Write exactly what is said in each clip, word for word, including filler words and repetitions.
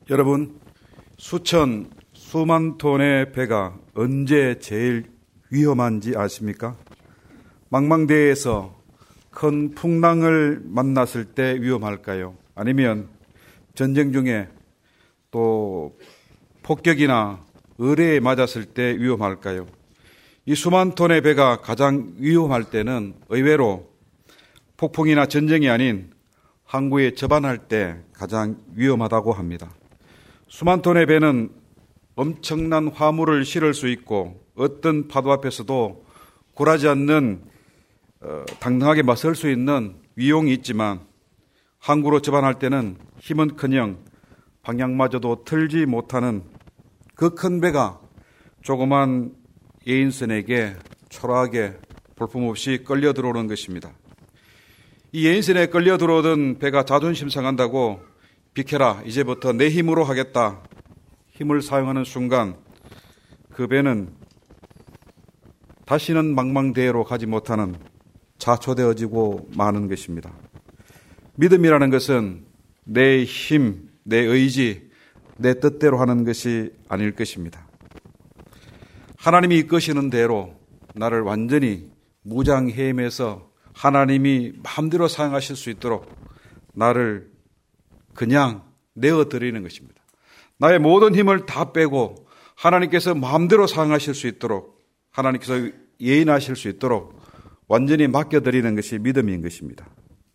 여러분, 수천, 수만 톤의 배가 언제 제일 위험한지 아십니까? 망망대해에서 큰 풍랑을 만났을 때 위험할까요? 아니면 전쟁 중에 또 폭격이나 의뢰에 맞았을 때 위험할까요? 이 수만 톤의 배가 가장 위험할 때는 의외로 폭풍이나 전쟁이 아닌 항구에 접안할 때 가장 위험하다고 합니다. 수만 톤의 배는 엄청난 화물을 실을 수 있고 어떤 파도 앞에서도 굴하지 않는 어, 당당하게 맞설 수 있는 위용이 있지만 항구로 접안할 때는 힘은커녕 방향마저도 틀지 못하는 그 큰 배가 조그만 예인선에게 초라하게 볼품없이 끌려 들어오는 것입니다. 이 예인선에 끌려 들어오던 배가 자존심 상한다고 비켜라, 이제부터 내 힘으로 하겠다, 힘을 사용하는 순간 그 배는 다시는 망망대해로 가지 못하는 자초되어지고 마는 것입니다. 믿음이라는 것은 내 힘, 내 의지, 내 뜻대로 하는 것이 아닐 것입니다. 하나님이 이끄시는 대로 나를 완전히 무장해임해서 하나님이 마음대로 사용하실 수 있도록 나를 그냥 내어드리는 것입니다. 나의 모든 힘을 다 빼고 하나님께서 마음대로 사용하실 수 있도록, 하나님께서 예인하실 수 있도록 완전히 맡겨드리는 것이 믿음인 것입니다.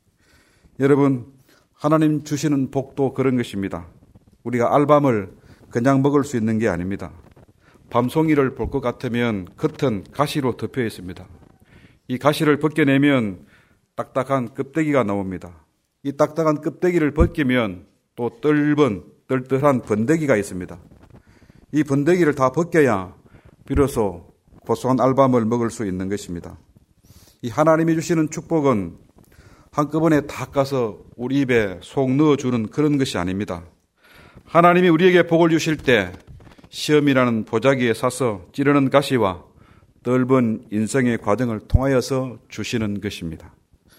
여러분, 하나님 주시는 복도 그런 것입니다. 우리가 알밤을 그냥 먹을 수 있는 게 아닙니다. 밤송이를 볼 것 같으면 겉은 가시로 덮여 있습니다. 이 가시를 벗겨내면 딱딱한 껍데기가 나옵니다. 이 딱딱한 껍데기를 벗기면 또 떫은 뜰뜰한 번데기가 있습니다. 이 번데기를 다 벗겨야 비로소 고소한 알밤을 먹을 수 있는 것입니다. 이 하나님이 주시는 축복은 한꺼번에 다 까서 우리 입에 속 넣어주는 그런 것이 아닙니다. 하나님이 우리에게 복을 주실 때 시험이라는 보자기에 사서 찌르는 가시와 떫은 인생의 과정을 통하여서 주시는 것입니다.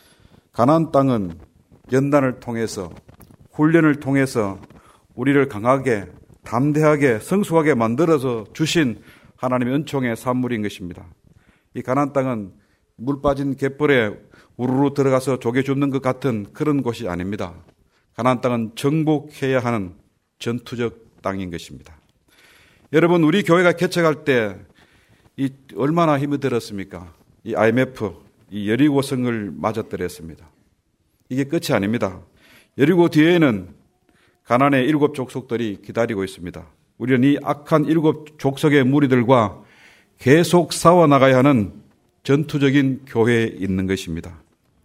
가나안 땅은 연단을 통해서, 훈련을 통해서 우리를 강하게, 담대하게, 성숙하게 만들어서 주신 하나님의 은총의 산물인 것입니다. 이 가나안 땅은 물 빠진 갯벌에 우르르 들어가서 조개 줍는 것 같은 그런 곳이 아닙니다. 가나안 땅은 정복해야 하는 전투적 땅인 것입니다. 여러분, 우리 교회가 개척할 때 이 얼마나 힘이 들었습니까? 이 아이엠에프, 이 여리고성을 맞았더랬습니다. 이게 끝이 아닙니다. 여리고 뒤에는 가나안의 일곱 족속들이 기다리고 있습니다. 우리는 이 악한 일곱 족속의 무리들과 계속 싸워나가야 하는 전투적인 교회에 있는 것입니다.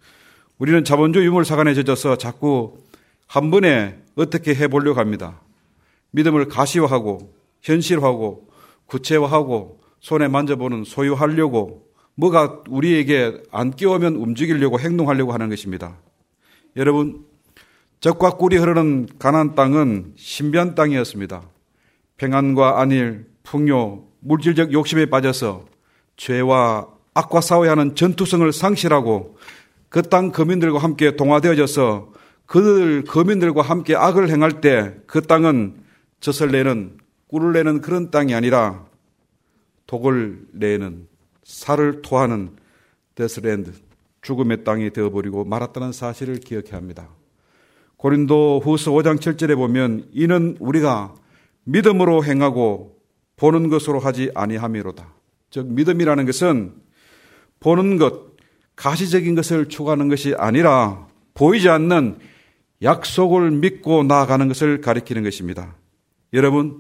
우리는 자본주의 유물사관에 젖어서 자꾸 한 번에 어떻게 해보려고 합니다. 믿음을 가시화하고 현실화하고 구체화하고 손에 만져보는 소유하려고, 뭐가 우리에게 안 끼오면 움직이려고 행동하려고 하는 것입니다. 여러분, 젖과 꿀이 흐르는 가나안 땅은 신비한 땅이었습니다. 평안과 안일, 풍요, 물질적 욕심에 빠져서 죄와 악과 싸워야 하는 전투성을 상실하고 그 땅 거민들과 함께 동화되어져서 그들 거민들과 함께 악을 행할 때 그 땅은 젖을 내는, 꿀을 내는 그런 땅이 아니라 독을 내는, 살을 토하는 데스랜드, 죽음의 땅이 되어버리고 말았다는 사실을 기억해야 합니다. 고린도 후서 오 장 칠 절에 보면 이는 우리가 믿음으로 행하고 보는 것으로 하지 아니함이로다. 즉 믿음이라는 것은 보는 것, 가시적인 것을 추구하는 것이 아니라 보이지 않는 약속을 믿고 나아가는 것을 가리키는 것입니다. 여러분,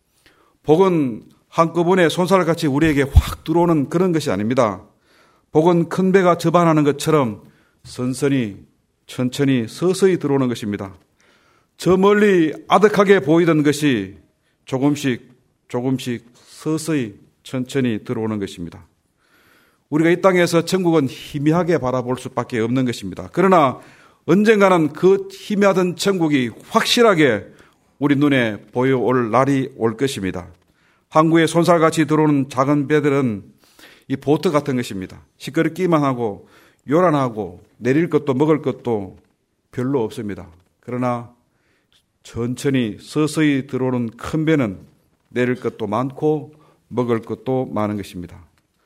복은 한꺼번에 손살같이 우리에게 확 들어오는 그런 것이 아닙니다. 복은 큰 배가 접안하는 것처럼 선선히, 천천히, 서서히 들어오는 것입니다. 저 멀리 아득하게 보이던 것이 조금씩 조금씩 서서히 천천히 들어오는 것입니다. 우리가 이 땅에서 천국은 희미하게 바라볼 수밖에 없는 것입니다. 그러나 언젠가는 그 희미하던 천국이 확실하게 우리 눈에 보여올 날이 올 것입니다. 항구에 손살같이 들어오는 작은 배들은 이 보트 같은 것입니다. 시끄럽기만 하고 요란하고 내릴 것도 먹을 것도 별로 없습니다. 그러나 천천히 서서히 들어오는 큰 배는 내릴 것도 많고 먹을 것도 많은 것입니다.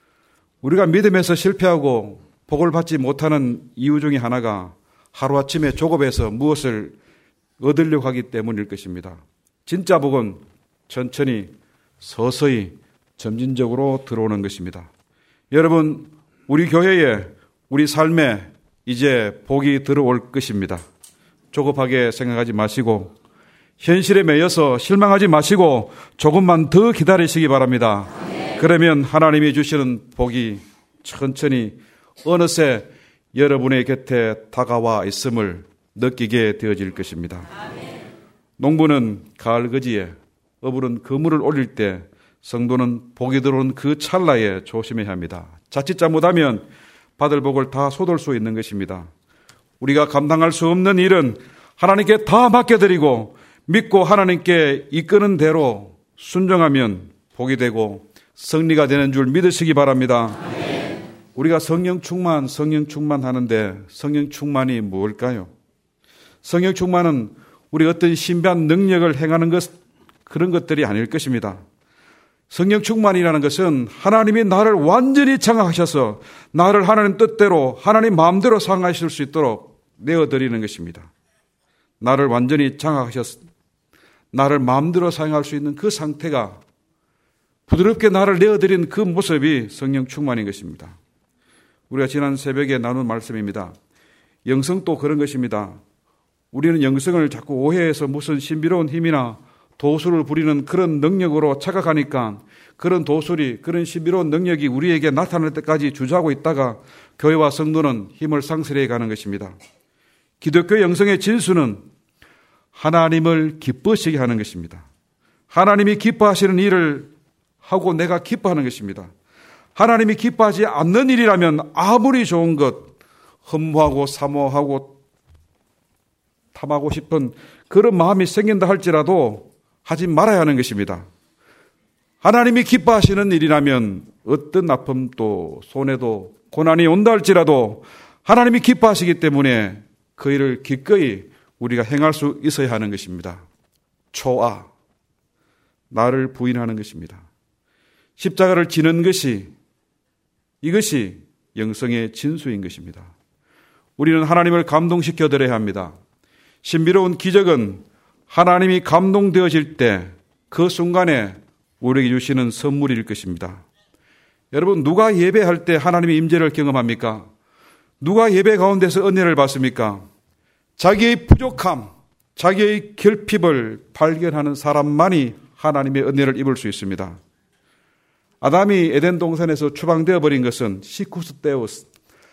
우리가 믿음에서 실패하고 복을 받지 못하는 이유 중에 하나가 하루아침에 조급해서 무엇을 얻으려고 하기 때문일 것입니다. 진짜 복은 천천히 서서히 점진적으로 들어오는 것입니다. 여러분, 우리 교회에, 우리 삶에 이제 복이 들어올 것입니다. 조급하게 생각하지 마시고 현실에 매여서 실망하지 마시고 조금만 더 기다리시기 바랍니다. 네. 그러면 하나님이 주시는 복이 천천히 어느새 여러분의 곁에 다가와 있음을 느끼게 되어질 것입니다. 네. 농부는 가을 거지에 어부는 그물을 올릴 때 성도는 복이 들어오는 그 찰나에 조심해야 합니다. 자칫 잘못하면 받을 복을 다 쏟을 수 있는 것입니다. 우리가 감당할 수 없는 일은 하나님께 다 맡겨드리고 믿고 하나님께 이끄는 대로 순종하면 복이 되고 승리가 되는 줄 믿으시기 바랍니다. 아멘. 우리가 성령 충만, 성령 충만하는데 성령 충만이 뭘까요? 성령 충만은 우리 어떤 신비한 능력을 행하는 것, 그런 것들이 아닐 것입니다. 성령 충만이라는 것은 하나님이 나를 완전히 장악하셔서 나를 하나님 뜻대로 하나님 마음대로 사용하실 수 있도록 내어드리는 것입니다. 나를 완전히 장악하셔서 나를 마음대로 사용할 수 있는 그 상태가 부드럽게 나를 내어드린 그 모습이 성령 충만인 것입니다. 우리가 지난 새벽에 나눈 말씀입니다. 영성도 그런 것입니다. 우리는 영성을 자꾸 오해해서 무슨 신비로운 힘이나 도술을 부리는 그런 능력으로 착각하니까 그런 도술이, 그런 신비로운 능력이 우리에게 나타날 때까지 주저하고 있다가 교회와 성도는 힘을 상실해 가는 것입니다. 기독교 영성의 진수는 하나님을 기쁘시게 하는 것입니다. 하나님이 기뻐하시는 일을 하고 내가 기뻐하는 것입니다. 하나님이 기뻐하지 않는 일이라면 아무리 좋은 것, 흠모하고 사모하고 탐하고 싶은 그런 마음이 생긴다 할지라도 하지 말아야 하는 것입니다. 하나님이 기뻐하시는 일이라면 어떤 아픔도 손해도 고난이 온다 할지라도 하나님이 기뻐하시기 때문에 그 일을 기꺼이 우리가 행할 수 있어야 하는 것입니다. 초아, 나를 부인하는 것입니다. 십자가를 지는 것이, 이것이 영성의 진수인 것입니다. 우리는 하나님을 감동시켜 드려야 합니다. 신비로운 기적은 하나님이 감동되어질 때 그 순간에 우리에게 주시는 선물일 것입니다. 여러분, 누가 예배할 때 하나님의 임재를 경험합니까? 누가 예배 가운데서 은혜를 받습니까? 자기의 부족함, 자기의 결핍을 발견하는 사람만이 하나님의 은혜를 입을 수 있습니다. 아담이 에덴 동산에서 추방되어 버린 것은 시쿠스 데우스,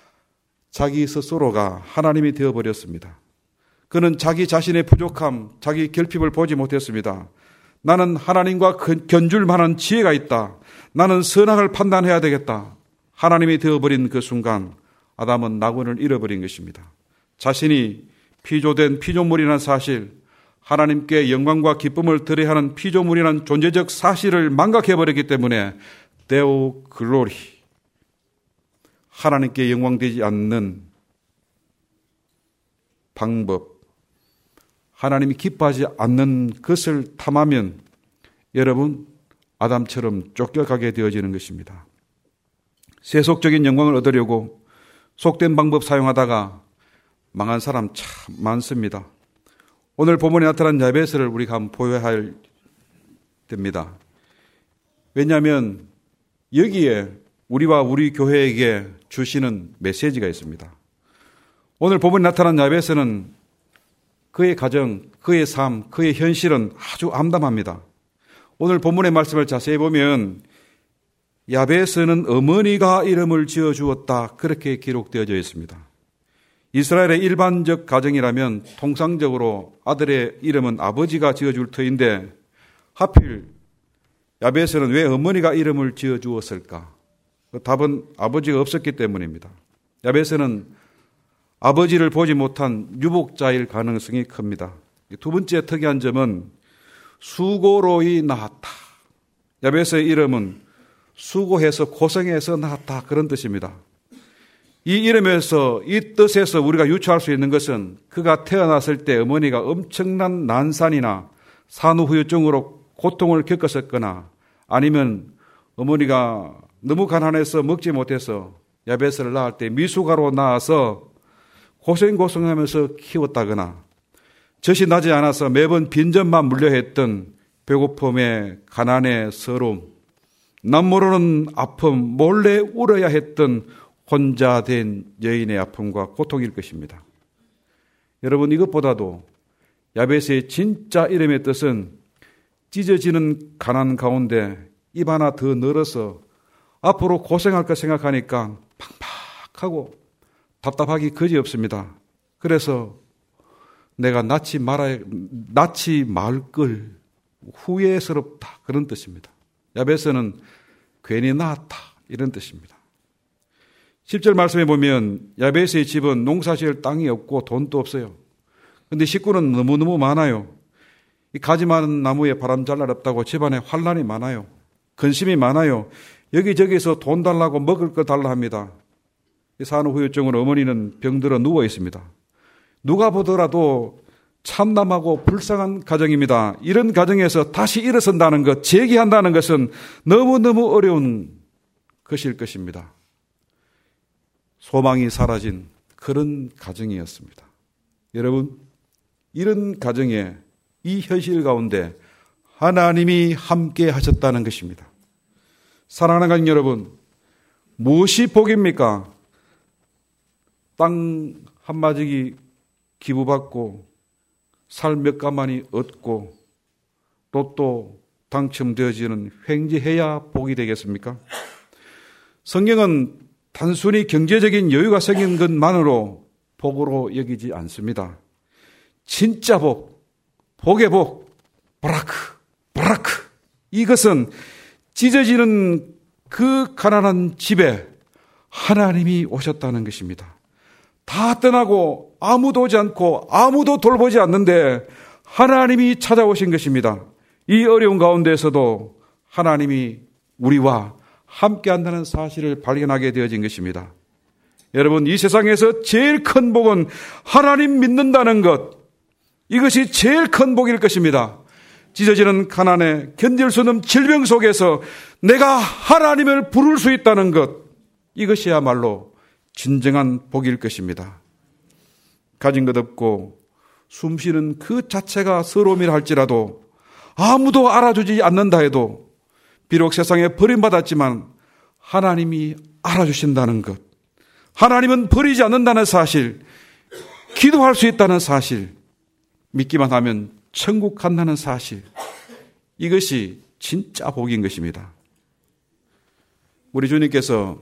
자기 스스로가 하나님이 되어버렸습니다. 그는 자기 자신의 부족함, 자기 결핍을 보지 못했습니다. 나는 하나님과 견줄 만한 지혜가 있다. 나는 선악을 판단해야 되겠다. 하나님이 되어버린 그 순간 아담은 낙원을 잃어버린 것입니다. 자신이 피조된 피조물이라는 사실, 하나님께 영광과 기쁨을 드려야 하는 피조물이라는 존재적 사실을 망각해버렸기 때문에 데오 글로리, 하나님께 영광되지 않는 방법, 하나님이 기뻐하지 않는 것을 탐하면 여러분 아담처럼 쫓겨가게 되어지는 것입니다. 세속적인 영광을 얻으려고 속된 방법 사용하다가 망한 사람 참 많습니다. 오늘 본문에 나타난 야베스를 우리가 한번 보여야 됩니다. 왜냐하면 여기에 우리와 우리 교회에게 주시는 메시지가 있습니다. 오늘 본문에 나타난 야베스는 그의 가정, 그의 삶, 그의 현실은 아주 암담합니다. 오늘 본문의 말씀을 자세히 보면 야베스는 어머니가 이름을 지어주었다, 그렇게 기록되어져 있습니다. 이스라엘의 일반적 가정이라면 통상적으로 아들의 이름은 아버지가 지어줄 터인데 하필 야베스는 왜 어머니가 이름을 지어주었을까? 그 답은 아버지가 없었기 때문입니다. 야베스는 아버지를 보지 못한 유복자일 가능성이 큽니다. 두 번째 특이한 점은 수고로이 낳았다. 야베스의 이름은 수고해서 고생해서 낳았다, 그런 뜻입니다. 이 이름에서, 이 뜻에서 우리가 유추할 수 있는 것은 그가 태어났을 때 어머니가 엄청난 난산이나 산후후유증으로 고통을 겪었었거나 아니면 어머니가 너무 가난해서 먹지 못해서 야베스를 낳을 때 미숙아로 낳아서 고생고생하면서 키웠다거나 젖이 나지 않아서 매번 빈젖만 물려했던 배고픔에 가난에 서러움, 남모르는 아픔, 몰래 울어야 했던 혼자 된 여인의 아픔과 고통일 것입니다. 여러분, 이것보다도 야베스의 진짜 이름의 뜻은 찢어지는 가난 가운데 입 하나 더 늘어서 앞으로 고생할 것 생각하니까 팍팍하고 답답하기 그지없습니다. 그래서 내가 낳지 말아야, 낳지 말 걸 후회스럽다, 그런 뜻입니다. 야베스는 괜히 낳았다, 이런 뜻입니다. 십 절 말씀에 보면 야베스의 집은 농사 지을 땅이 없고 돈도 없어요. 그런데 식구는 너무너무 많아요. 이 가지 많은 나무에 바람 잘 날 없다고 집안에 환란이 많아요. 근심이 많아요. 여기저기서 돈 달라고 먹을 거 달라 합니다. 산후후유증으로 어머니는 병들어 누워 있습니다. 누가 보더라도 참담하고 불쌍한 가정입니다. 이런 가정에서 다시 일어선다는 것, 재기한다는 것은 너무너무 어려운 것일 것입니다. 소망이 사라진 그런 가정이었습니다. 여러분, 이런 가정에 이 현실 가운데 하나님이 함께 하셨다는 것입니다. 사랑하는 가족 여러분, 무엇이 복입니까? 땅 한마디기 기부받고 살 몇 가마니 얻고 로또 당첨되어지는 횡재해야 복이 되겠습니까? 성경은 단순히 경제적인 여유가 생긴 것만으로 복으로 여기지 않습니다. 진짜 복, 복의 복, 브라크, 브라크. 이것은 찢어지는 그 가난한 집에 하나님이 오셨다는 것입니다. 다 떠나고 아무도 오지 않고 아무도 돌보지 않는데 하나님이 찾아오신 것입니다. 이 어려운 가운데에서도 하나님이 우리와 함께 한다는 사실을 발견하게 되어진 것입니다. 여러분, 이 세상에서 제일 큰 복은 하나님 믿는다는 것, 이것이 제일 큰 복일 것입니다. 찢어지는 가난에 견딜 수 없는 질병 속에서 내가 하나님을 부를 수 있다는 것, 이것이야말로 진정한 복일 것입니다. 가진 것 없고 숨쉬는 그 자체가 서러움이라 할지라도 아무도 알아주지 않는다 해도 비록 세상에 버림받았지만 하나님이 알아주신다는 것, 하나님은 버리지 않는다는 사실, 기도할 수 있다는 사실, 믿기만 하면 천국 간다는 사실, 이것이 진짜 복인 것입니다. 우리 주님께서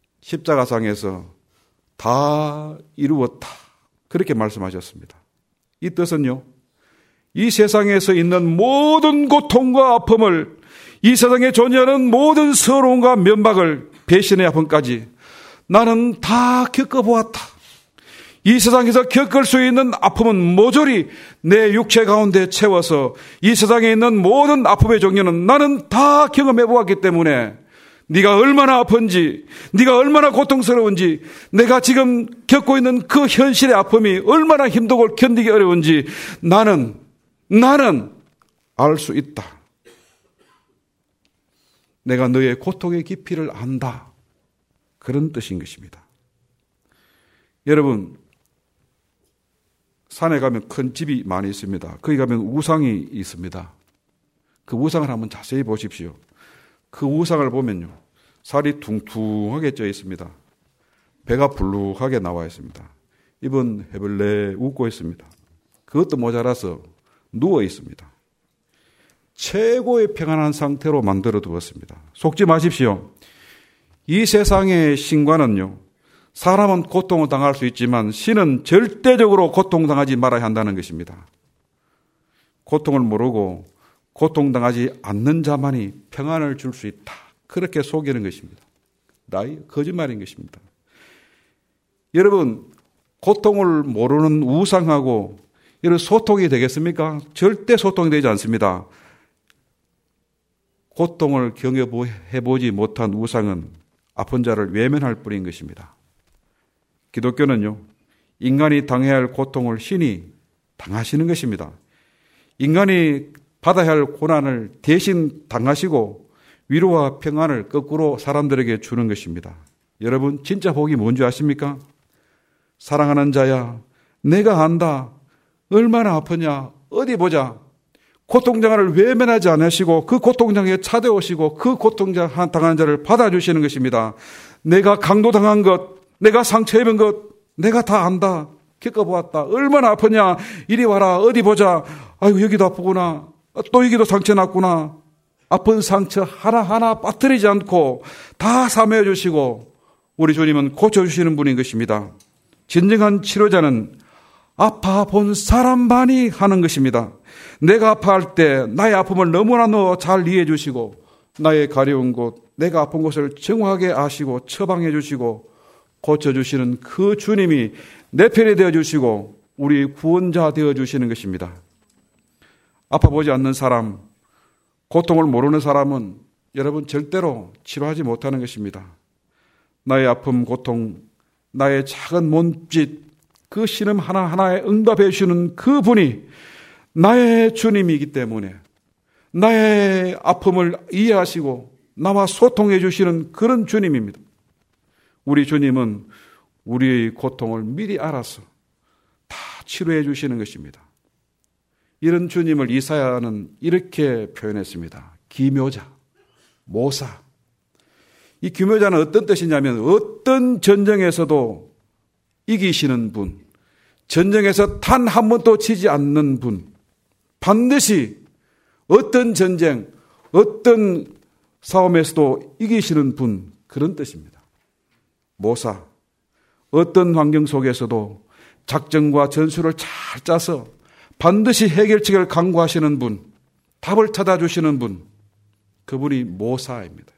십자가상에서 다 이루었다, 그렇게 말씀하셨습니다. 이 뜻은요, 이 세상에서 있는 모든 고통과 아픔을, 이 세상에 존재하는 모든 서러움과 면박을, 배신의 아픔까지 나는 다 겪어보았다. 이 세상에서 겪을 수 있는 아픔은 모조리 내 육체 가운데 채워서 이 세상에 있는 모든 아픔의 종류는 나는 다 경험해 보았기 때문에 네가 얼마나 아픈지, 네가 얼마나 고통스러운지, 내가 지금 겪고 있는 그 현실의 아픔이 얼마나 힘들고 견디기 어려운지 나는 나는 알 수 있다. 내가 너의 고통의 깊이를 안다, 그런 뜻인 것입니다. 여러분, 산에 가면 큰 집이 많이 있습니다. 거기 가면 우상이 있습니다. 그 우상을 한번 자세히 보십시오. 그 우상을 보면요, 살이 퉁퉁하게 쪄 있습니다. 배가 불룩하게 나와 있습니다. 입은 해벌레 웃고 있습니다. 그것도 모자라서 누워 있습니다. 최고의 평안한 상태로 만들어 두었습니다. 속지 마십시오. 이 세상의 신과는요, 사람은 고통을 당할 수 있지만 신은 절대적으로 고통당하지 말아야 한다는 것입니다. 고통을 모르고 고통당하지 않는 자만이 평안을 줄 수 있다, 그렇게 속이는 것입니다. 나이 거짓말인 것입니다. 여러분, 고통을 모르는 우상하고 이런 소통이 되겠습니까? 절대 소통이 되지 않습니다. 고통을 경험해보지 못한 우상은 아픈 자를 외면할 뿐인 것입니다. 기독교는요, 인간이 당해야 할 고통을 신이 당하시는 것입니다. 인간이 받아야 할 고난을 대신 당하시고 위로와 평안을 거꾸로 사람들에게 주는 것입니다. 여러분, 진짜 복이 뭔지 아십니까? 사랑하는 자야, 내가 안다. 얼마나 아프냐? 어디 보자. 고통장을 외면하지 않으시고 그 고통장에 찾아오시고 그 고통장 당한 자를 받아주시는 것입니다. 내가 강도당한 것, 내가 상처 입은 것, 내가 다 안다. 겪어보았다. 얼마나 아프냐? 이리 와라. 어디 보자. 아이고, 여기도 아프구나. 또 여기도 상처 났구나. 아픈 상처 하나하나 빠뜨리지 않고 다 사매해 주시고 우리 주님은 고쳐주시는 분인 것입니다. 진정한 치료자는 아파 본 사람만이 하는 것입니다. 내가 아파할 때 나의 아픔을 너무나 잘 이해해 주시고 나의 가려운 곳, 내가 아픈 곳을 정확하게 아시고 처방해 주시고 고쳐주시는 그 주님이 내 편이 되어주시고 우리 구원자 되어주시는 것입니다. 아파보지 않는 사람, 고통을 모르는 사람은 여러분 절대로 치료하지 못하는 것입니다. 나의 아픔, 고통, 나의 작은 몸짓, 그 신음 하나하나에 응답해 주시는 그 분이 나의 주님이기 때문에 나의 아픔을 이해하시고 나와 소통해 주시는 그런 주님입니다. 우리 주님은 우리의 고통을 미리 알아서 다 치료해 주시는 것입니다. 이런 주님을 이사야는 이렇게 표현했습니다. 기묘자, 모사. 이 기묘자는 어떤 뜻이냐면 어떤 전쟁에서도 이기시는 분, 전쟁에서 단 한 번도 지지 않는 분, 반드시 어떤 전쟁, 어떤 싸움에서도 이기시는 분, 그런 뜻입니다. 모사, 어떤 환경 속에서도 작전과 전술을 잘 짜서 반드시 해결책을 강구하시는 분, 답을 찾아주시는 분, 그분이 모사입니다.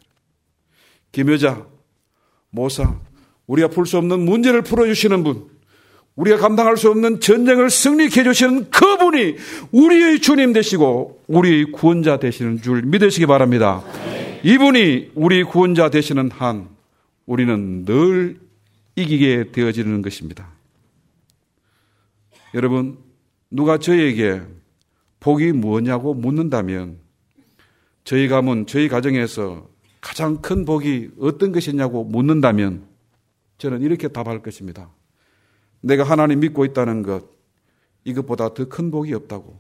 기묘자, 모사, 우리가 풀 수 없는 문제를 풀어주시는 분, 우리가 감당할 수 없는 전쟁을 승리케 해주시는 그분이 우리의 주님 되시고 우리의 구원자 되시는 줄 믿으시기 바랍니다. 이분이 우리 구원자 되시는 한 우리는 늘 이기게 되어지는 것입니다. 여러분, 누가 저희에게 복이 뭐냐고 묻는다면 저희 가문, 저희 가정에서 가장 큰 복이 어떤 것이냐고 묻는다면 저는 이렇게 답할 것입니다. 내가 하나님 믿고 있다는 것, 이것보다 더 큰 복이 없다고.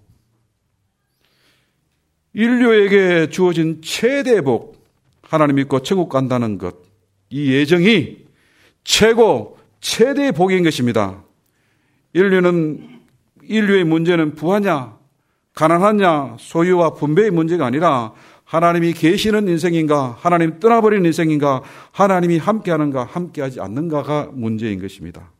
인류에게 주어진 최대 복, 하나님 믿고 천국 간다는 것, 이 예정이 최고, 최대의 복인 것입니다. 인류는, 인류의 문제는 부하냐, 가난하냐, 소유와 분배의 문제가 아니라 하나님이 계시는 인생인가, 하나님 떠나버리는 인생인가, 하나님이 함께하는가, 함께하지 않는가가 문제인 것입니다.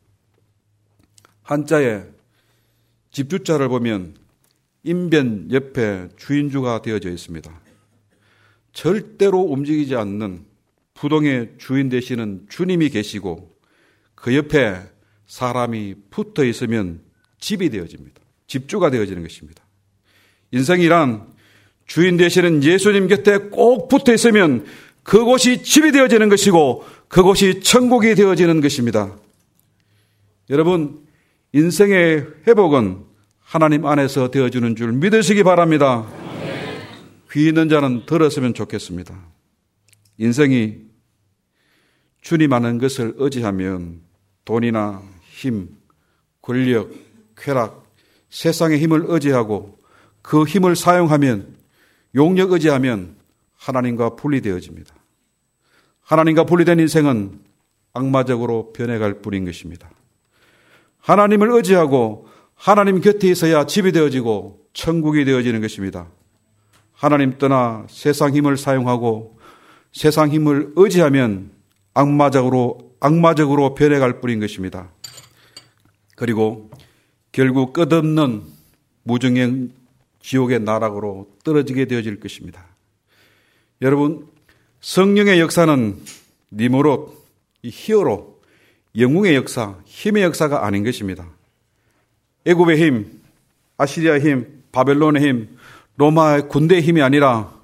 한자에 집주자를 보면 인변 옆에 주인주가 되어져 있습니다. 절대로 움직이지 않는 부동의 주인 되시는 주님이 계시고 그 옆에 사람이 붙어 있으면 집이 되어집니다. 집주가 되어지는 것입니다. 인생이란 주인 되시는 예수님 곁에 꼭 붙어 있으면 그곳이 집이 되어지는 것이고 그곳이 천국이 되어지는 것입니다. 여러분, 인생의 회복은 하나님 안에서 되어주는 줄 믿으시기 바랍니다. 귀 있는 자는 들었으면 좋겠습니다. 인생이 주님 아는 것을 의지하면 돈이나 힘, 권력, 쾌락, 세상의 힘을 의지하고 그 힘을 사용하면, 용력 의지하면 하나님과 분리되어집니다. 하나님과 분리된 인생은 악마적으로 변해갈 뿐인 것입니다. 하나님을 의지하고 하나님 곁에 있어야 집이 되어지고 천국이 되어지는 것입니다. 하나님 떠나 세상 힘을 사용하고 세상 힘을 의지하면 악마적으로, 악마적으로 변해갈 뿐인 것입니다. 그리고 결국 끝없는 무정행 지옥의 나락으로 떨어지게 되어질 것입니다. 여러분, 성령의 역사는 니무롯, 이 히어로, 영웅의 역사, 힘의 역사가 아닌 것입니다. 애굽의 힘, 아시리아의 힘, 바벨론의 힘, 로마의 군대의 힘이 아니라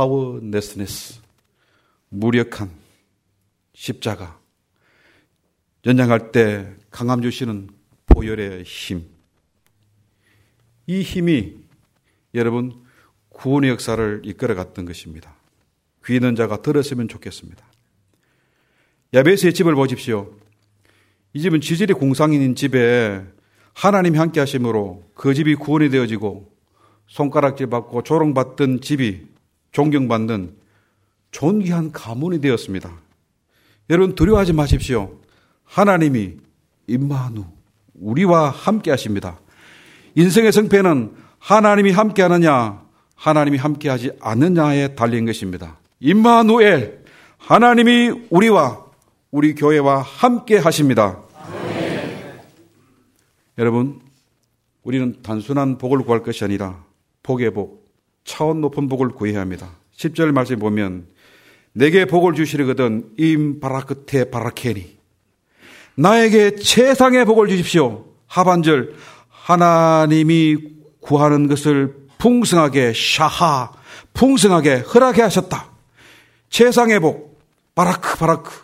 파워네스네스, 무력한 십자가, 연장할 때 강함 주시는 보혈의 힘. 이 힘이 여러분 구원의 역사를 이끌어갔던 것입니다. 귀 있는 자가 들었으면 좋겠습니다. 야베스의 집을 보십시오. 이 집은 지질이 공상인 집에 하나님이 함께 하심으로 그 집이 구원이 되어지고 손가락질 받고 조롱받던 집이 존경받는 존귀한 가문이 되었습니다. 여러분 두려워하지 마십시오. 하나님이 임마누 우리와 함께 하십니다. 인생의 승패는 하나님이 함께 하느냐 하나님이 함께 하지 않느냐에 달린 것입니다. 임마누엘 하나님이 우리와 우리 교회와 함께 하십니다. 네. 여러분 우리는 단순한 복을 구할 것이 아니라 복의 복, 차원 높은 복을 구해야 합니다. 십 절 말씀 보면 내게 복을 주시려거든 임 바라크테 바라케니 나에게 최상의 복을 주십시오. 하반절 하나님이 구하는 것을 풍성하게 샤하 풍성하게 허락해 하셨다. 최상의 복 바라크 바라크.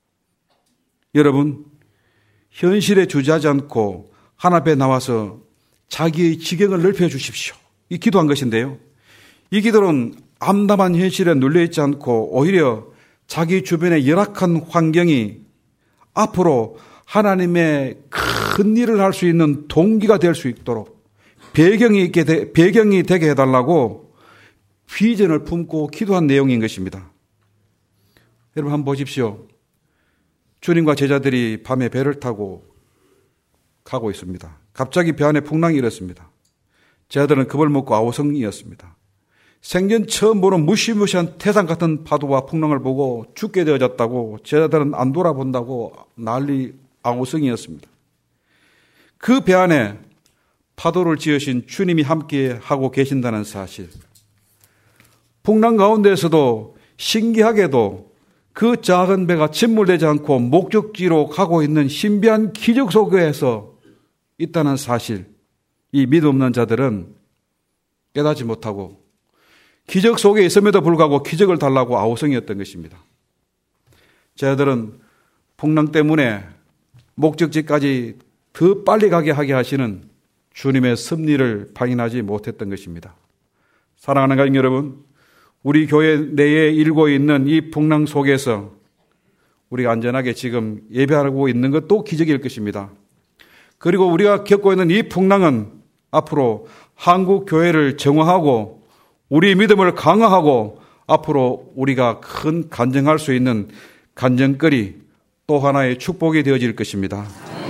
여러분 현실에 주저하지 않고 하나님 앞에 나와서 자기의 지경을 넓혀 주십시오. 이 기도한 것인데요. 이 기도는 암담한 현실에 눌려있지 않고 오히려 자기 주변의 열악한 환경이 앞으로 하나님의 큰 일을 할 수 있는 동기가 될 수 있도록 배경이 있게 되, 배경이 되게 해달라고 비전을 품고 기도한 내용인 것입니다. 여러분 한번 보십시오. 주님과 제자들이 밤에 배를 타고 가고 있습니다. 갑자기 배 안에 풍랑이 일었습니다. 제자들은 겁을 먹고 아우성이었습니다. 생전 처음 보는 무시무시한 태산 같은 파도와 풍랑을 보고 죽게 되어졌다고 제자들은 안 돌아본다고 난리 아우성이었습니다. 그 배 안에 파도를 지으신 주님이 함께 하고 계신다는 사실. 풍랑 가운데에서도 신기하게도 그 작은 배가 침몰되지 않고 목적지로 가고 있는 신비한 기적 속에서 있다는 사실. 이 믿음 없는 자들은 깨닫지 못하고 기적 속에 있음에도 불구하고 기적을 달라고 아우성이었던 것입니다. 제자들은 풍랑 때문에 목적지까지 더 빨리 가게 하게 하시는 주님의 섭리를 발견하지 못했던 것입니다. 사랑하는 가족 여러분, 우리 교회 내에 일고 있는 이 풍랑 속에서 우리가 안전하게 지금 예배하고 있는 것도 기적일 것입니다. 그리고 우리가 겪고 있는 이 풍랑은 앞으로 한국 교회를 정화하고 우리 믿음을 강화하고 앞으로 우리가 큰 간증할 수 있는 간증거리 또 하나의 축복이 되어질 것입니다.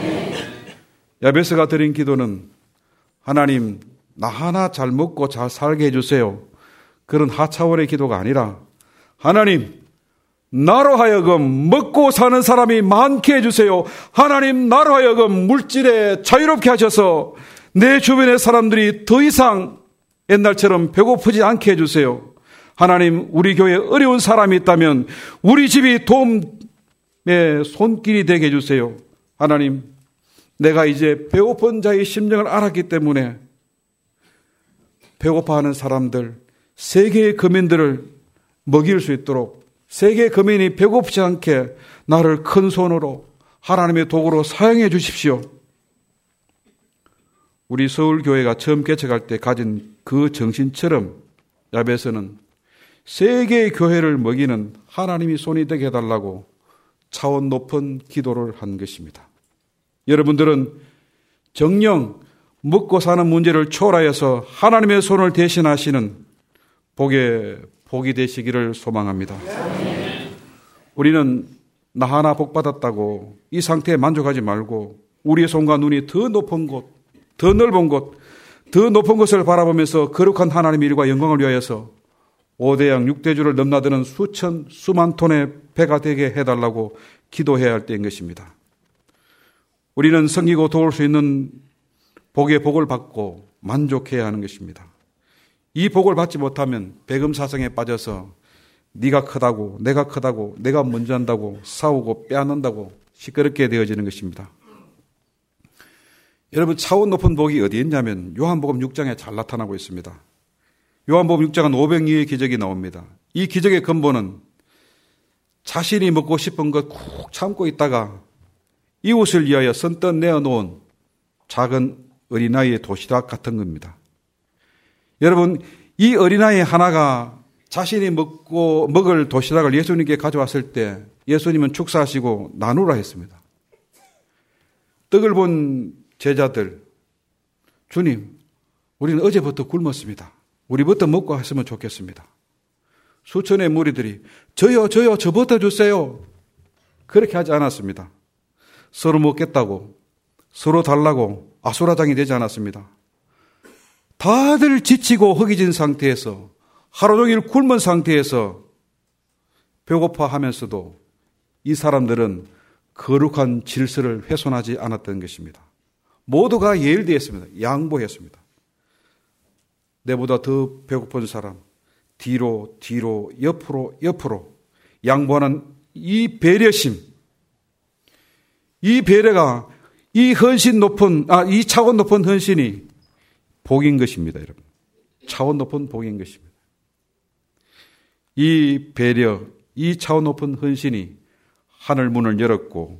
야베스가 드린 기도는 하나님 나 하나 잘 먹고 잘 살게 해주세요. 그런 하차원의 기도가 아니라 하나님 나로 하여금 먹고 사는 사람이 많게 해주세요. 하나님 나로 하여금 물질에 자유롭게 하셔서 내 주변의 사람들이 더 이상 옛날처럼 배고프지 않게 해주세요. 하나님 우리 교회에 어려운 사람이 있다면 우리 집이 도움의 손길이 되게 해주세요. 하나님 내가 이제 배고픈 자의 심정을 알았기 때문에 배고파하는 사람들 세계의 거민들을 먹일 수 있도록 세계의 거민이 배고프지 않게 나를 큰 손으로 하나님의 도구로 사용해 주십시오. 우리 서울교회가 처음 개척할 때 가진 그 정신처럼 야베스는 세계의 교회를 먹이는 하나님이 손이 되게 해달라고 차원 높은 기도를 한 것입니다. 여러분들은 정녕 먹고 사는 문제를 초월하여서 하나님의 손을 대신하시는 복의 복이 되시기를 소망합니다. 우리는 나 하나 복 받았다고 이 상태에 만족하지 말고 우리의 손과 눈이 더 높은 곳, 더 넓은 곳, 더 높은 곳을 바라보면서 거룩한 하나님의 일과 영광을 위하여서 오대양 육대주를 넘나드는 수천 수만 톤의 배가 되게 해달라고 기도해야 할 때인 것입니다. 우리는 섬기고 도울 수 있는 복의 복을 받고 만족해야 하는 것입니다. 이 복을 받지 못하면 배금사성에 빠져서 네가 크다고 내가 크다고 내가 먼저 한다고 싸우고 빼앗는다고 시끄럽게 되어지는 것입니다. 여러분 차원 높은 복이 어디에 있냐면 요한복음 육 장에 잘 나타나고 있습니다. 요한복음 육 장은 오백이 회의 기적이 나옵니다. 이 기적의 근본은 자신이 먹고 싶은 것 꾹 참고 있다가 이웃을 위하여 선뜻 내어놓은 작은 어린아이의 도시락 같은 겁니다. 여러분, 이 어린아이 하나가 자신이 먹고 먹을 도시락을 예수님께 가져왔을 때 예수님은 축사하시고 나누라 했습니다. 떡을 본 제자들, 주님, 우리는 어제부터 굶었습니다. 우리부터 먹고 했으면 좋겠습니다. 수천의 무리들이 저요 저요 저부터 주세요. 그렇게 하지 않았습니다. 서로 먹겠다고, 서로 달라고 아수라장이 되지 않았습니다. 다들 지치고 허기진 상태에서, 하루 종일 굶은 상태에서 배고파하면서도 이 사람들은 거룩한 질서를 훼손하지 않았던 것입니다. 모두가 예일되었습니다. 양보했습니다. 내보다 더 배고픈 사람, 뒤로 뒤로 옆으로 옆으로 양보하는 이 배려심, 이 배려가, 이 헌신 높은, 아, 이 차원 높은 헌신이 복인 것입니다, 여러분. 차원 높은 복인 것입니다. 이 배려, 이 차원 높은 헌신이 하늘 문을 열었고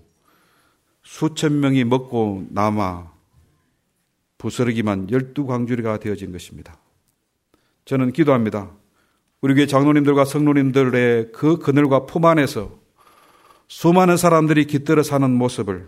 수천 명이 먹고 남아 부스러기만 열두 광주리가 되어진 것입니다. 저는 기도합니다. 우리 교회 장로님들과 성로님들의 그 그늘과 품 안에서 수많은 사람들이 깃들어 사는 모습을,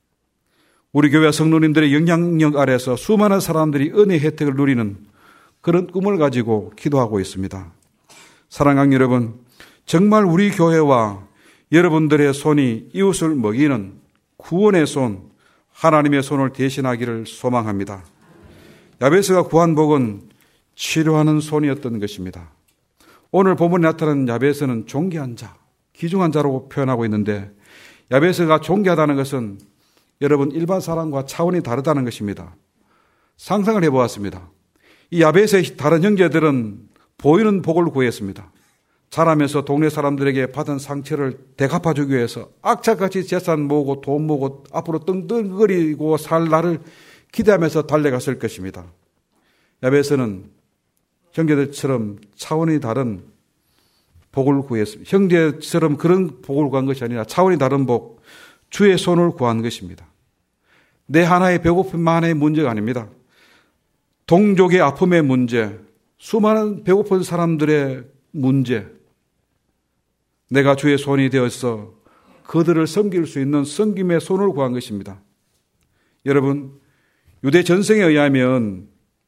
우리 교회 성로님들의 영향력 아래서 수많은 사람들이 은혜 혜택을 누리는 그런 꿈을 가지고 기도하고 있습니다. 사랑하는 여러분, 정말 우리 교회와 여러분들의 손이 이웃을 먹이는 구원의 손, 하나님의 손을 대신하기를 소망합니다. 야베스가 구한 복은 치료하는 손이었던 것입니다. 오늘 본문에 나타나는 야베스는 존귀한 자, 귀중한 자라고 표현하고 있는데, 야베스가 존귀하다는 것은 여러분 일반 사람과 차원이 다르다는 것입니다. 상상을 해보았습니다. 이 야베스의 다른 형제들은 보이는 복을 구했습니다. 자라면서 동네 사람들에게 받은 상처를 되갚아주기 위해서 악착같이 재산 모으고 돈 모으고 앞으로 떵떵거리고 살 날을 기대하면서 달려갔을 것입니다. 야베스는 형제들처럼 차원이 다른 복을 구했습니다. 형제처럼 그런 복을 구한 것이 아니라 차원이 다른 복, 주의 손을 구한 것입니다. 내 하나의 배고픔만의 문제가 아닙니다. 동족의 아픔의 문제, 수많은 배고픈 사람들의 문제, 내가 주의 손이 되어서 그들을 섬길 수 있는 섬김의 손을 구한 것입니다. 여러분, 유대 전승에 의하면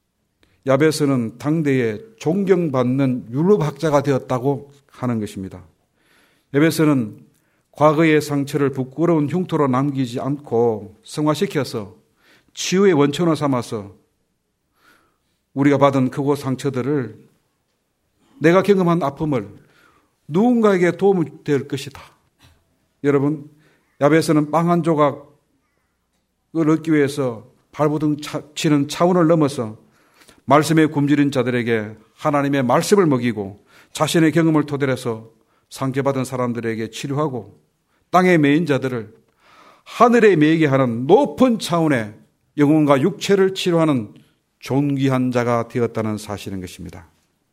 야베스는 당대에 존경받는 율법학자가 되었다고 하는 것입니다. 야베스는 과거의 상처를 부끄러운 흉터로 남기지 않고 승화시켜서 치유의 원천으로 삼아서 우리가 받은 크고 상처들을, 내가 경험한 아픔을 누군가에게 도움이 될 것이다. 여러분, 야베스는 빵 한 조각을 얻기 위해서 발버둥 치는 차원을 넘어서 말씀에 굶주린 자들에게 하나님의 말씀을 먹이고 자신의 경험을 토대로 해서 상처받은 사람들에게 치료하고 땅에 매인 자들을 하늘에 매이게 하는 높은 차원의 영혼과 육체를 치료하는 존귀한 자가 되었다는 사실인 것입니다.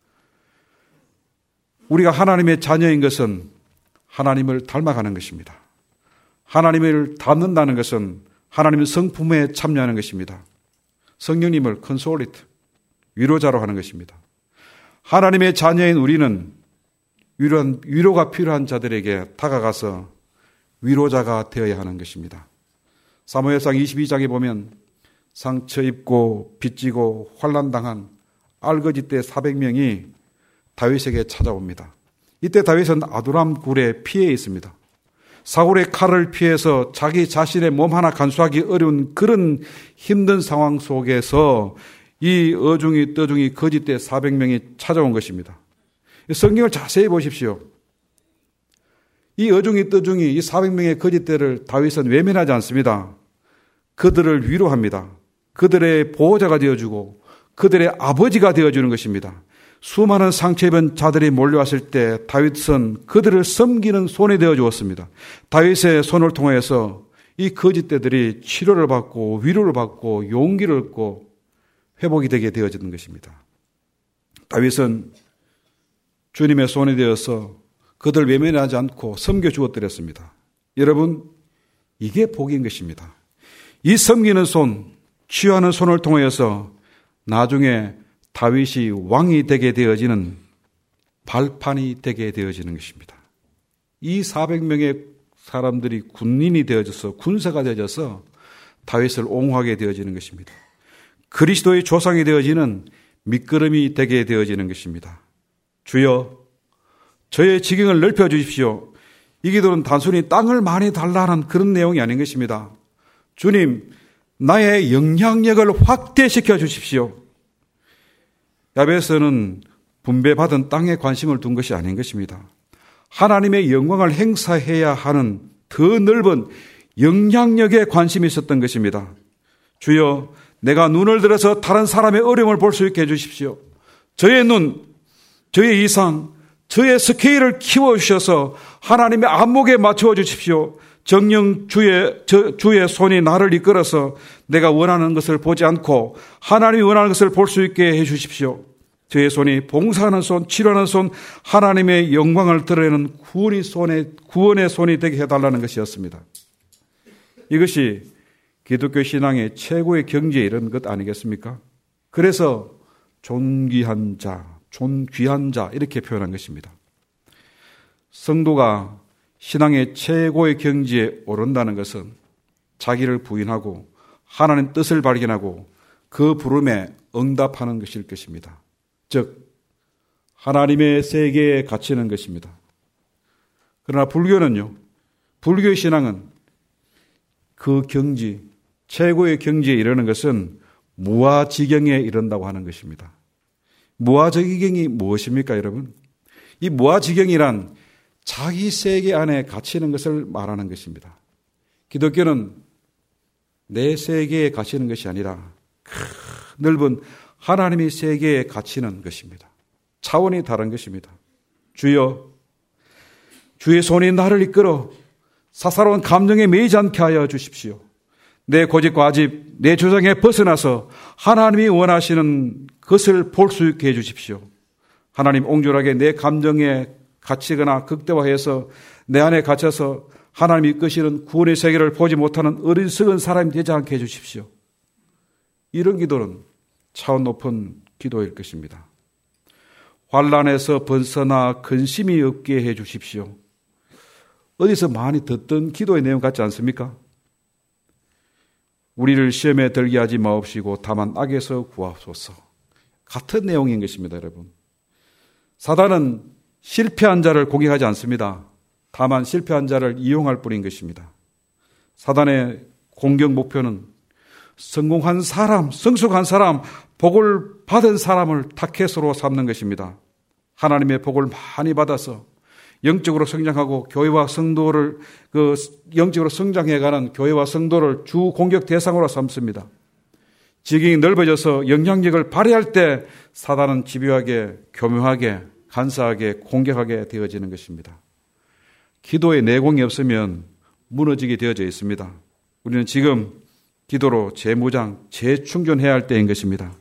우리가 하나님의 자녀인 것은 하나님을 닮아가는 것입니다. 하나님을 닮는다는 것은 하나님의 성품에 참여하는 것입니다. 성령님을 컨솔리트, 위로자로 하는 것입니다. 하나님의 자녀인 우리는 위로한, 위로가 필요한 자들에게 다가가서 위로자가 되어야 하는 것입니다. 사무엘상 이십이 장에 보면 상처 입고 빚지고 환난당한 알거지 때 사백 명이 다윗에게 찾아옵니다. 이때 다윗은 아두람 굴에 피해 있습니다. 사울의 칼을 피해서 자기 자신의 몸 하나 간수하기 어려운 그런 힘든 상황 속에서 이 어중이 떠중이 거짓대 사백 명이 찾아온 것입니다. 성경을 자세히 보십시오. 이 어중이 떠중이 이 사백 명의 거짓대를 다윗은 외면하지 않습니다. 그들을 위로합니다. 그들의 보호자가 되어주고 그들의 아버지가 되어주는 것입니다. 수많은 상처 입은 자들이 몰려왔을 때 다윗은 그들을 섬기는 손이 되어 주었습니다. 다윗의 손을 통해서 이 거짓대들이 치료를 받고 위로를 받고 용기를 얻고 회복이 되게 되어지는 것입니다. 다윗은 주님의 손이 되어서 그들 외면하지 않고 섬겨 주었더랬습니다. 여러분, 이게 복인 것입니다. 이 섬기는 손, 취하는 손을 통하여서 나중에 다윗이 왕이 되게 되어지는 발판이 되게 되어지는 것입니다. 이 사백 명의 사람들이 군인이 되어져서 군사가 되어져서 다윗을 옹호하게 되어지는 것입니다. 그리스도의 조상이 되어지는 밑거름이 되게 되어지는 것입니다. 주여, 저의 지경을 넓혀 주십시오. 이 기도는 단순히 땅을 많이 달라는 그런 내용이 아닌 것입니다. 주님, 나의 영향력을 확대시켜 주십시오. 야베스는 분배받은 땅에 관심을 둔 것이 아닌 것입니다. 하나님의 영광을 행사해야 하는 더 넓은 영향력에 관심이 있었던 것입니다. 주여, 내가 눈을 들어서 다른 사람의 어려움을 볼 수 있게 해주십시오. 저의 눈, 저의 이상, 저의 스케일을 키워주셔서 하나님의 안목에 맞추어 주십시오. 정녕 주의, 저, 주의 손이 나를 이끌어서 내가 원하는 것을 보지 않고 하나님이 원하는 것을 볼 수 있게 해 주십시오. 저의 손이 봉사하는 손, 치료하는 손, 하나님의 영광을 드러내는 구원의 손에, 구원의 손이 되게 해달라는 것이었습니다. 이것이 기독교 신앙의 최고의 경지에 이른 것 아니겠습니까? 그래서 존귀한 자, 존귀한 자 이렇게 표현한 것입니다. 성도가 신앙의 최고의 경지에 오른다는 것은 자기를 부인하고 하나님 뜻을 발견하고 그 부름에 응답하는 것일 것입니다. 즉 하나님의 세계에 갇히는 것입니다. 그러나 불교는요, 불교의 신앙은 그 경지, 최고의 경지에 이르는 것은 무아지경에 이른다고 하는 것입니다. 무아지경이 무엇입니까, 여러분? 이 무아지경이란 자기 세계 안에 갇히는 것을 말하는 것입니다. 기독교는 내 세계에 갇히는 것이 아니라 넓은 하나님의 세계에 갇히는 것입니다. 차원이 다른 것입니다. 주여, 주의 손이 나를 이끌어 사사로운 감정에 매이지 않게 하여 주십시오. 내 고집과 아집, 내 주장에 벗어나서 하나님이 원하시는 것을 볼 수 있게 해주십시오. 하나님, 옹졸하게 내 감정에 갇히거나 극대화해서 내 안에 갇혀서 하나님이 이끄시는 구원의 세계를 보지 못하는 어리석은 사람이 되지 않게 해주십시오. 이런 기도는 차원 높은 기도일 것입니다. 환난에서 벗어나 근심이 없게 해주십시오. 어디서 많이 듣던 기도의 내용 같지 않습니까? 우리를 시험에 들게 하지 마옵시고 다만 악에서 구하소서. 같은 내용인 것입니다, 여러분. 사단은 실패한 자를 공격하지 않습니다. 다만 실패한 자를 이용할 뿐인 것입니다. 사단의 공격 목표는 성공한 사람, 성숙한 사람, 복을 받은 사람을 타켓으로 삼는 것입니다. 하나님의 복을 많이 받아서 영적으로 성장하고 교회와 성도를 그 영적으로 성장해가는 교회와 성도를 주 공격 대상으로 삼습니다. 지경이 넓어져서 영향력을 발휘할 때 사단은 집요하게, 교묘하게, 간사하게 공격하게 되어지는 것입니다. 기도의 내공이 없으면 무너지게 되어져 있습니다. 우리는 지금 기도로 재무장, 재충전해야 할 때인 것입니다.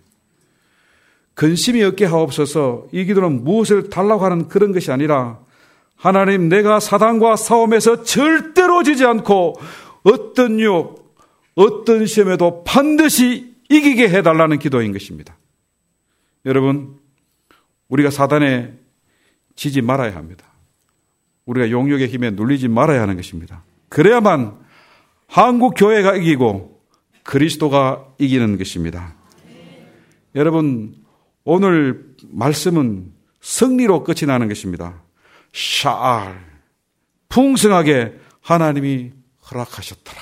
근심이 없게 하옵소서. 이 기도는 무엇을 달라고 하는 그런 것이 아니라 하나님, 내가 사단과 싸움에서 절대로 지지 않고 어떤 유혹, 어떤 시험에도 반드시 이기게 해달라는 기도인 것입니다. 여러분, 우리가 사단에 지지 말아야 합니다. 우리가 용력의 힘에 눌리지 말아야 하는 것입니다. 그래야만 한국 교회가 이기고 그리스도가 이기는 것입니다. 여러분, 오늘 말씀은 승리로 끝이 나는 것입니다. 샤알, 풍성하게 하나님이 허락하셨더라.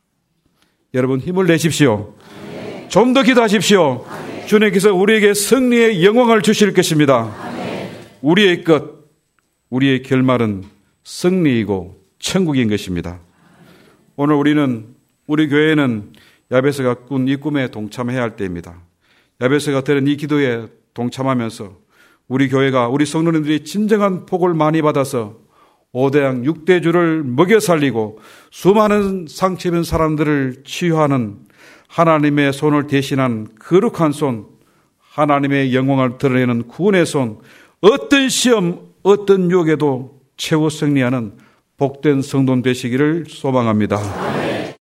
여러분, 힘을 내십시오. 좀 더 기도하십시오. 아멘. 주님께서 우리에게 승리의 영광을 주실 것입니다. 아멘. 우리의 끝, 우리의 결말은 승리이고 천국인 것입니다. 오늘 우리는, 우리 교회는 야베스가 꾼 이 꿈에 동참해야 할 때입니다. 야베스가 드린 이 기도에 동참하면서 우리 교회가, 우리 성도님들이 진정한 복을 많이 받아서 오대양 육대주를 먹여 살리고 수많은 상처 입은 사람들을 치유하는 하나님의 손을 대신한 거룩한 손, 하나님의 영광을 드러내는 구원의 손, 어떤 시험, 어떤 유혹에도 최후 승리하는 복된 성도 되시기를 소망합니다.